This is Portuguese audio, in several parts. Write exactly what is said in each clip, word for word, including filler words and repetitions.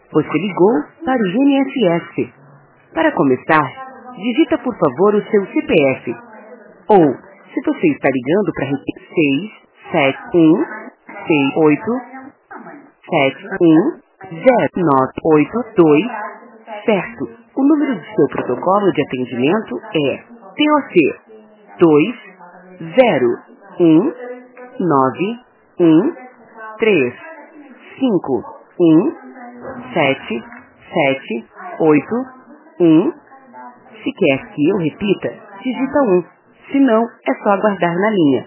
Você ligou para o I N S S. Para começar, digita por favor o seu C P F. Ou, se você está ligando para seis sete um seis oito sete um zero nove oito dois, certo? O número do seu protocolo de atendimento é T O C dois zero um nove um três cinco um sete sete oito um. Se quer que eu repita, digita um. Se não, é só aguardar na linha.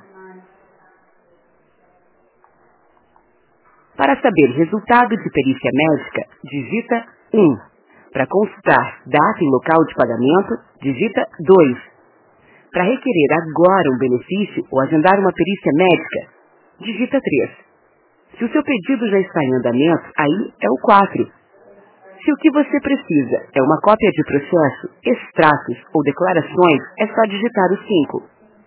Para saber resultado de perícia médica, digita um. Para consultar data e local de pagamento, digita dois. Para requerer agora um benefício ou agendar uma perícia médica, digita três. Se o seu pedido já está em andamento, aí é o quatro. Se o que você precisa é uma cópia de processo, extratos ou declarações, é só digitar o cinco.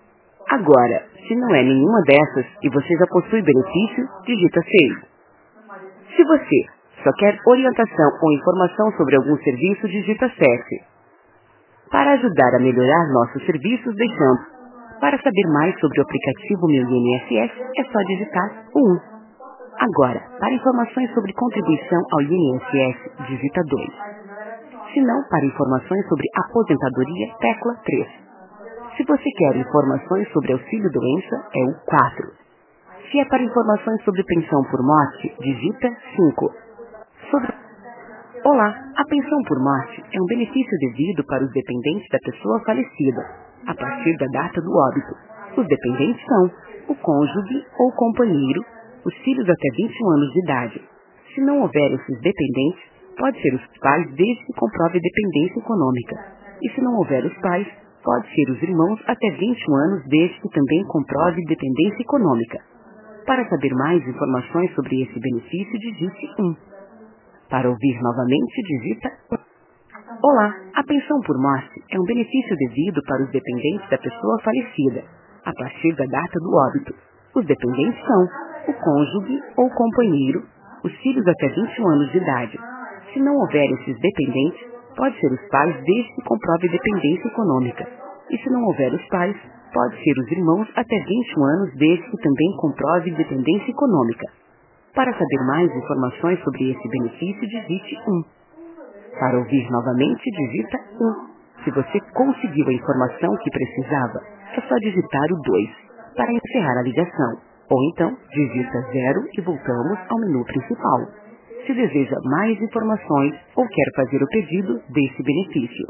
Agora, se não é nenhuma dessas e você já possui benefício, digita seis. Se você só quer orientação ou informação sobre algum serviço, digita sete. Para ajudar a melhorar nossos serviços, deixamos. Para saber mais sobre o aplicativo Meu I N S S, é só digitar o um. Agora, para informações sobre contribuição ao I N S S, digita dois. Se não, para informações sobre aposentadoria, tecla três. Se você quer informações sobre auxílio-doença, é o quatro. Se é para informações sobre pensão por morte, digita cinco. Sobre... Olá, a pensão por morte é um benefício devido para os dependentes da pessoa falecida, a partir da data do óbito. Os dependentes são o cônjuge ou companheiro, os filhos até vinte e um anos de idade. Se não houver esses dependentes, pode ser os pais desde que comprove dependência econômica. E se não houver os pais, pode ser os irmãos até vinte e um anos desde que também comprove dependência econômica. Para saber mais informações sobre esse benefício, digite um. Para ouvir novamente, digita um. Olá, a pensão por morte é um benefício devido para os dependentes da pessoa falecida, a partir da data do óbito. Os dependentes são o cônjuge ou companheiro, os filhos até vinte e um anos de idade. Se não houver esses dependentes, pode ser os pais desde que comprove dependência econômica. E se não houver os pais, pode ser os irmãos até vinte e um anos desde que também comprove dependência econômica. Para saber mais informações sobre esse benefício, digite um. Para ouvir novamente, digita um. Se você conseguiu a informação que precisava, é só digitar o dois para encerrar a ligação. Ou então, digita zero e voltamos ao menu principal. Se deseja mais informações ou quer fazer o pedido desse benefício.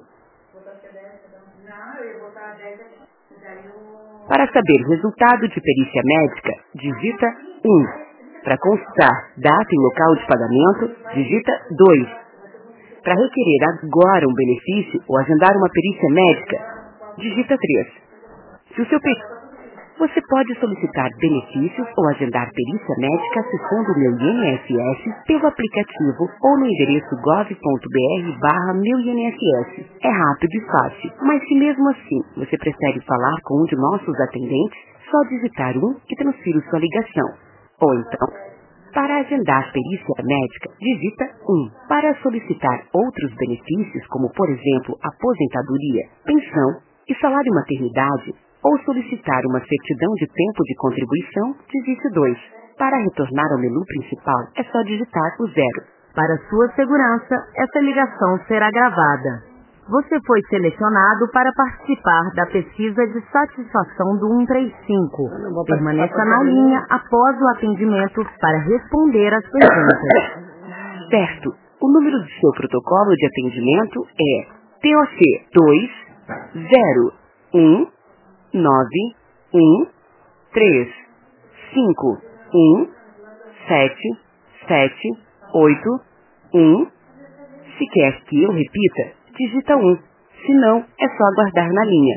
Para saber resultado de perícia médica, digita um. Para consultar data e local de pagamento, digita dois. Para requerer agora um benefício ou agendar uma perícia médica, digita três. Se o seu pedido... Você pode solicitar benefícios ou agendar perícia médica acessando o Meu I N S S pelo aplicativo ou no endereço gov ponto br barra Meu I N S S. É rápido e fácil, mas se mesmo assim você prefere falar com um de nossos atendentes, só digitar um e transfira sua ligação. Ou então, para agendar perícia médica, digita um. Para solicitar outros benefícios, como por exemplo aposentadoria, pensão e salário maternidade, ou solicitar uma certidão de tempo de contribuição, digite dois. Para retornar ao menu principal, é só digitar o zero. Para sua segurança, essa ligação será gravada. Você foi selecionado para participar da pesquisa de satisfação do cento e trinta e cinco. Permaneça na linha após o atendimento para responder às perguntas. Certo. O número do seu protocolo de atendimento é T O C dois zero um nove um três cinco um sete sete oito um. Se quer que eu repita, digita um. Se não, é só aguardar na linha.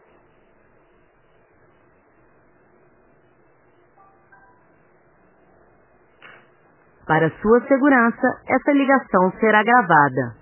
Para sua segurança, essa ligação será gravada.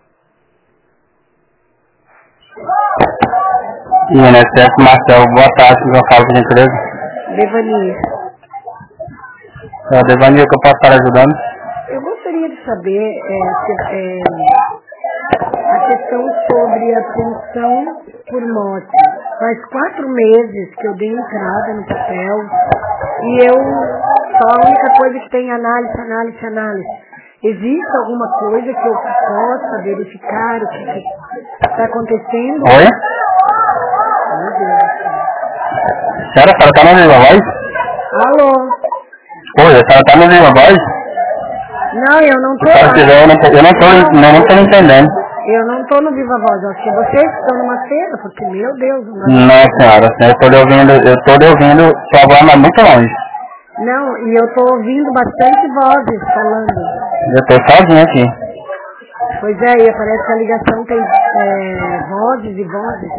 I N S S Marcel, boa tarde, meu falo de empresa. Devani. É, Devani, que eu posso estar ajudando? Eu gostaria gostaria de saber é, se, é, a questão sobre a pensão por morte. Faz quatro meses que eu dei entrada no papel e eu, só a única coisa que tem análise, análise, análise. Existe alguma coisa que eu possa verificar o que está acontecendo? Oi? Meu Deus. Senhora, a senhora tá no Viva Voz? Alô? Oi, a senhora tá no Viva Voz? Não, eu não tô Se a senhora lá. quiser, eu não tô, eu não tô, eu não tô entendendo. Eu não tô no Viva Voz, eu acho que vocês estão numa cena, porque, meu Deus... Mas... Não, senhora, eu tô lhe ouvindo, eu tô lhe ouvindo sua voz, mas muito longe. Não, e eu tô ouvindo bastante vozes falando. Eu tô sozinho aqui. Pois é, e parece que a ligação tem é, vozes e vozes.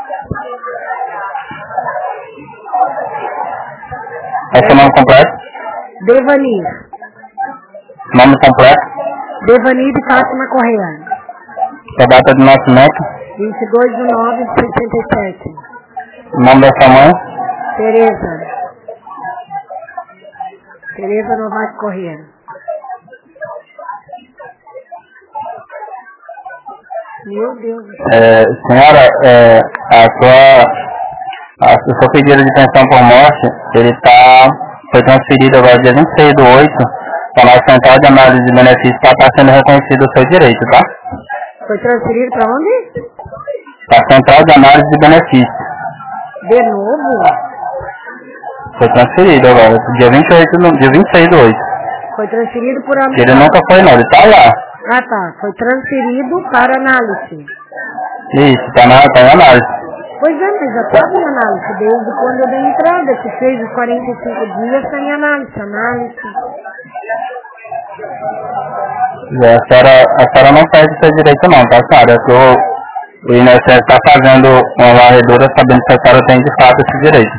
Qual é o seu nome completo? Devani. Nome completo? Devani de Fátima Correia. Sua data de nascimento? vinte e dois de nove de sessenta e sete. Nome da sua mãe? Tereza. Tereza Novaes Correia. Meu Deus do céu. É, senhora, é, a sua, a, o seu pedido de pensão por morte, ele tá, foi transferido agora dia vinte e seis do oito para a nossa central de análise de benefícios para estar sendo reconhecido o seu direito, tá? Foi transferido para onde? Para a central de análise de benefícios. De novo? Foi transferido agora, dia vinte e oito, no- dia vinte e seis do oito. Foi transferido por a... Ele nunca foi não, ele tá lá. Ah, tá. Foi transferido para análise. Isso, tá na, tá em análise. Pois é, mas já estava em análise desde quando eu dei entrada, que fez os quarenta e cinco dias, está em análise, análise. E a senhora, a senhora não perde seu direito não, tá, senhora? É que o, o I N S S está fazendo uma varredura sabendo que a senhora tem de fato esse direito.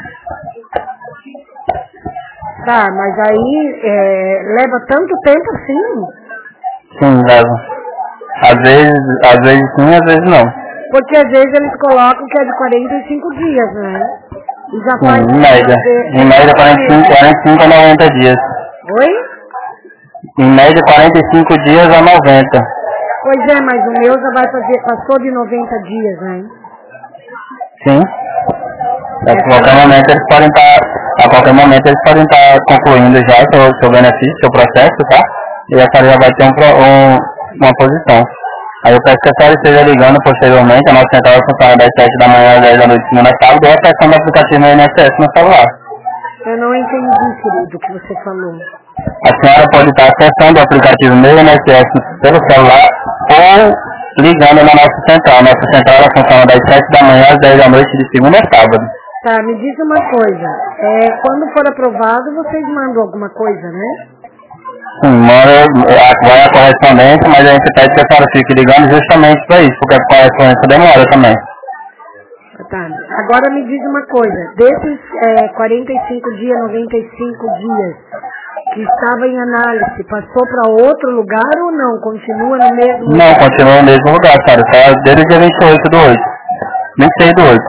Tá, mas aí é, leva tanto tempo assim? Sim, leva. Às vezes, às vezes sim, às vezes não. Porque às vezes eles colocam que é de quarenta e cinco dias, né? E já Sim, faz... em média. Em média quarenta e cinco, quarenta e cinco a noventa dias. Oi? Em média quarenta e cinco dias a noventa. Pois é, mas o meu já vai fazer, passou de noventa dias, né? Sim. A qualquer momento eles podem estar, a qualquer momento eles podem estar concluindo já seu, seu benefício, seu processo, tá? E a senhora já vai ter um, pro- um, uma posição. Aí eu peço que a senhora esteja ligando posteriormente, a nossa central funciona das sete da manhã às dez da noite, segunda a sábado, ou acessando o aplicativo no I N S S no celular. Eu não entendi, querido, o que você falou. A senhora pode estar acessando o aplicativo no I N S S pelo celular ou ligando na nossa central. Nossa central ela funciona das sete da manhã às dez da noite de segunda a sábado. Tá, me diz uma coisa. É, quando for aprovado, vocês mandam alguma coisa, né? Sim, mora, vai a correspondência, mas a gente pede que a senhora fique ligando justamente para isso, porque a correspondência demora também. Tá. Agora me diz uma coisa. Desses é, quarenta e cinco dias, noventa e cinco dias que estava em análise, passou para outro lugar ou não? Continua no mesmo Não, lugar? continua no mesmo lugar, senhora. Só desde o dia vinte e oito do oito. vinte e seis do oito.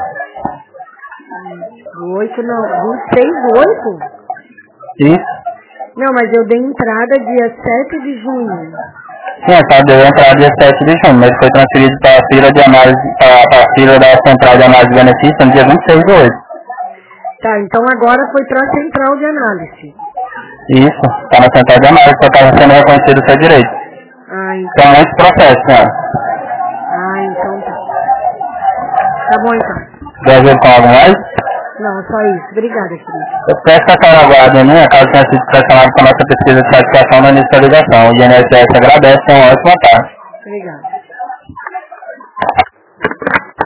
Do oito não. vinte e seis do oito? Isso. Não, mas eu dei entrada dia sete de junho. Sim, a senhora deu entrada dia sete de junho, mas foi transferido para a fila de análise, para a fila da central de análise de benefício no dia vinte e seis do oito. Tá, então agora foi para a central de análise. Isso, está na central de análise, para estar sendo reconhecido o seu direito. Ah, então, São muitos processos, senhora. ah, então tá. Tá bom então. Quer ver com algo mais? Não, só isso. Obrigada, querido. Eu peço que a senhora aguarde a minha, caso tenha sido pressionado com a nossa pesquisa de satisfação no início da ligação. O I N S S agradece, tenha uma ótima tarde. Obrigada.